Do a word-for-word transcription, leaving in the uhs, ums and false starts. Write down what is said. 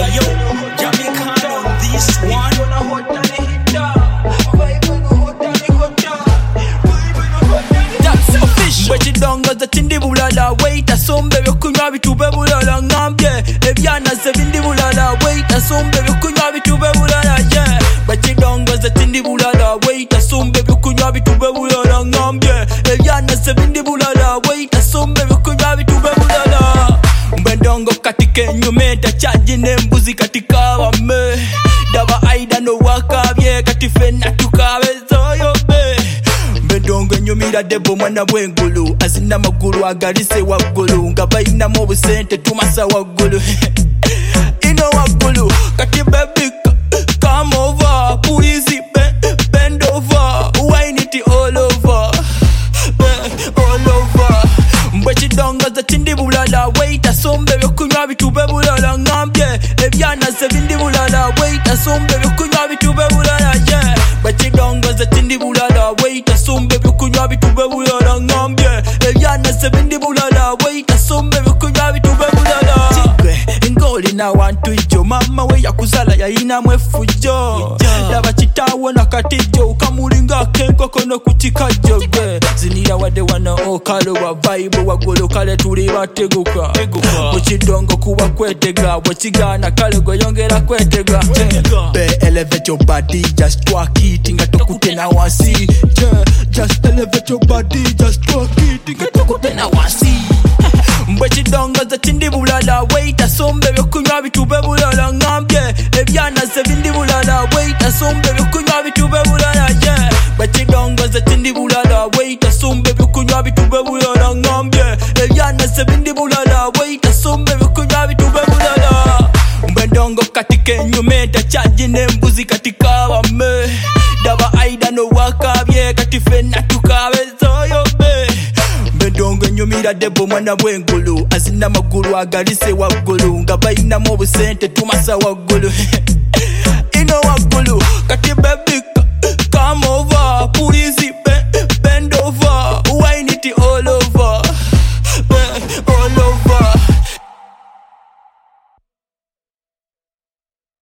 Hey yo, Jamaican on this one. That's official. Bwekidongo ze tindi bulala wait asombe ebyokunywa bitube bulala ngambye ebyana ze bindi bulala wait asombe ebyokunywa bitube bulala yeah. Bwekidongo ze tindi bulala wait asombe ebyokunywa bitube bulala ngambye ebyana ze bindi bulala wait asombe ebyokunywa bitube bulala. Mbendongo katika enyume tachaji nembuzi katika wame daba aida no wakabye katife natukabezoyo be. Mbendongo enyumira debo mwana bwengulu azina magulu agalise waggulu nga bayinamu obusente tumasa waggulu ino waggulu kati baby come over please bend over wine it all over all over. Mbwekidongo ze tindi bulala wait asombe ebyokunywa bitube bulala ngambye ebyana ze bindi bulala wait asombe ebyokunywa bitube bulala yeah. Mbwekidongo ze tindi bulala wait asombe ebyokunywa bitube bulala ngambye ebyana ze bindi bulala wait asombe ebyokunywa bitube bulala. Ngoli na wantu jo mama we yakuzala yayinamu efujjo laba kitaawo nakatijo ukamulinga kenkoko no kukikajjo gwe zinira wadde wano okalo wa vibe waggulu kale tuli bateguka mukidongo kuba kwetega bwekigaana kale gwe yongera kwetega be elevate your body just twerk it nga tokute na wansi just elevate your body just twerk it nga tokute na wansi. Mbwekidongo ze tindi bulala wait asombe ebyokunywa bitube bulala ngambye ebyana ze bindi bulala wait asombe ebyokunywa bitube bulala yeah. Mbwekidongo ze tindi bulala wait asombe ebyokunywa bitube bulala ngambye ebyana ze bindi bulala wait asombe ebyokunywa bitube bulala. Mbendongo katika enyume tachaji nembuzi katika wame daba aida no wakabye katife natukabezoyo be. Mbendongo enyumira debo mwana bwengulu azina magulu agalise waggulu nga bayinamu obusente tumasa waggulu